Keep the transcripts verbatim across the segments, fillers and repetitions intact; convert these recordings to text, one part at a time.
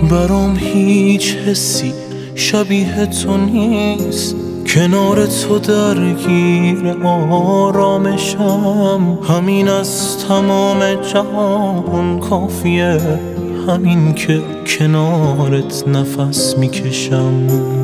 برام هیچ حسی شبیه تو نیست، کنار تو درگیر آرامشم. همین از تمام جهان کافیه، همین که کنارت نفس میکشم.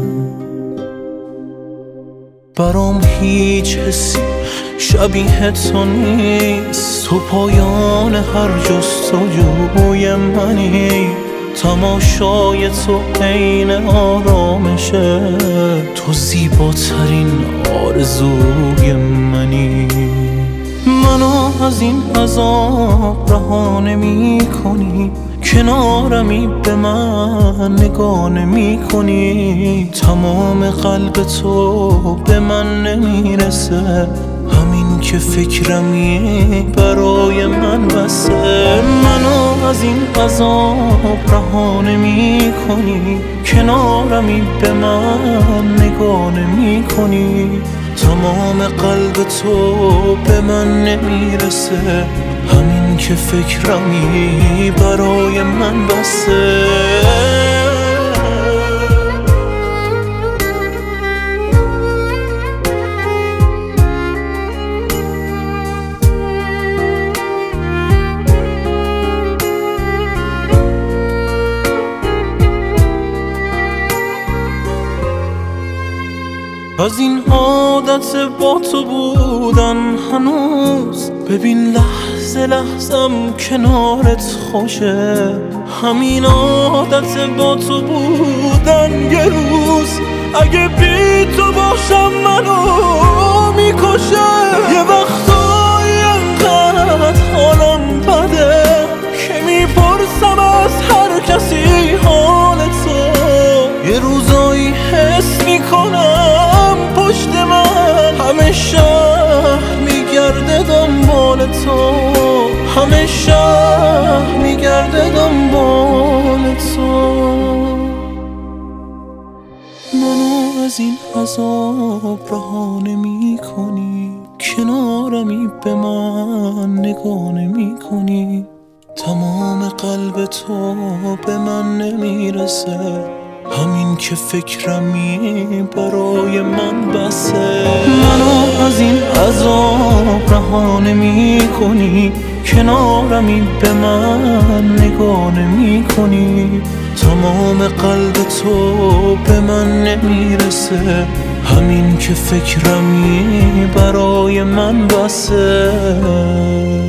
برام هیچ حسی شبیه تو نیست، تو پایان هر جستجوی منی. تماشای تو عین آرامشه، تو زیباترین آرزوی منی. منو از این عذاب رها نمی کنی، کنارمی به من نگاه نمی کنی. تمام قلب تو به من نمیرسه، همین که فکرمی برای من بسه. منو از این عذاب رها نمی کنی، کنارمی به من نگاه نمی کنی. تمام قلب تو به من نمیرسه، همین که فکرمی برای من بسه. از این عادت با تو بودن هنوز، ببین لحظه لحظم کنارت خوشه. همین عادت با تو بودن یه روز اگه بی تو باشم منو میکشه. یه وقتایی انقدر حالم بده که میپرسم از هر کسی حال تو. یه روزایی حس میکنم پشت من همه شهر میگرده دنبال تو، همه شهر میگرده دنبال تو. منو از این عذاب رها نمی کنی، کنارمی به من نگاه نمی کنی. تمام قلب تو به من نمیرسه، همین که فکرمی برای من بسه. منو از این عذاب رها نمی کنی، کنارمی به من نگاه نمی کنی. تمام قلب تو به من نمیرسه، همین که فکرمی برای من بسه.